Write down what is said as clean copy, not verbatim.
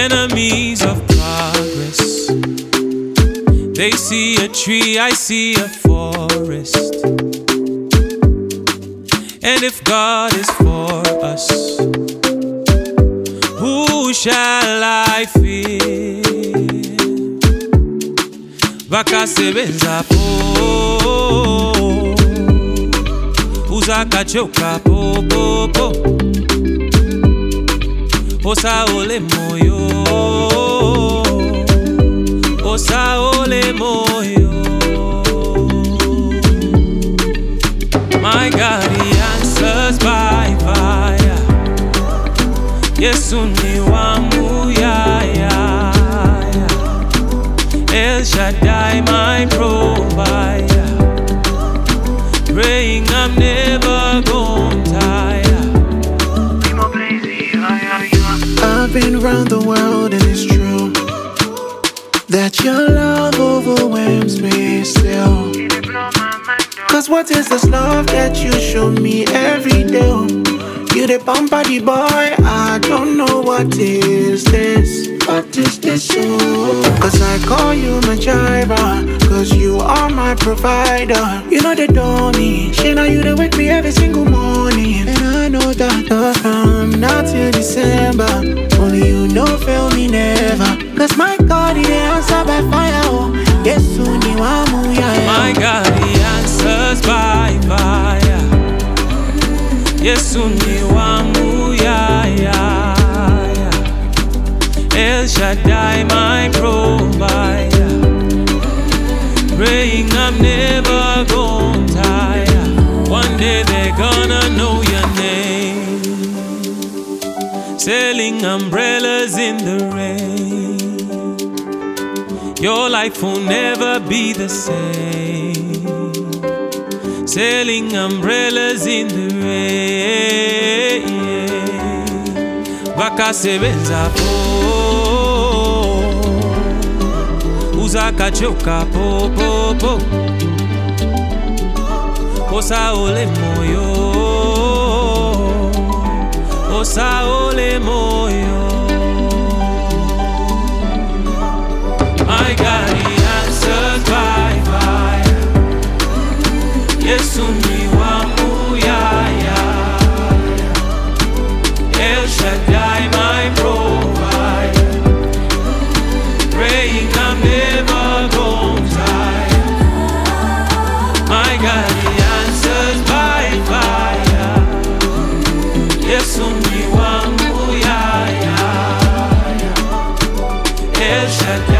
Enemies of progress. They see a tree, I see a forest. And if God is for us, who shall I fear? Vakasebenza po, uzakachoka po po po. Osa ole moyo, osa ole moyo. My God, He answers by fire. Yesu ni wangu ya ya. El Shaddai, my provider. Praying I'm never gonna tire. I've been around the world and it's true that your love overwhelms me still. Cause what is this love that you show me every day? You the bumpy boy, I don't know what is this. What is this? Cause I call you my driver, cause you are my provider. You know they don't need shit, now you they wake me every single morning. And I know that from now till December, only you know fail me never. Cause my God, He answer by fire, oh. Yes, soon you are my God, He answers by fire. Yes, soon you are ya. El Shaddai, my provider. Praying I'm never gonna tire. One day they're gonna know your name. Selling umbrellas in the rain. Your life will never be the same. Selling umbrellas in the rain. Vakasebenza po, uzakachoka po po po. Osa ole moyo, osa ole moyo. My God, He answers by fire. Yesu ni wangu ya ya. El Shaddai, my provider. Praying I'm never gonna tire. My God, He answers by fire. Yesu ni wangu ya ya. El Shaddai.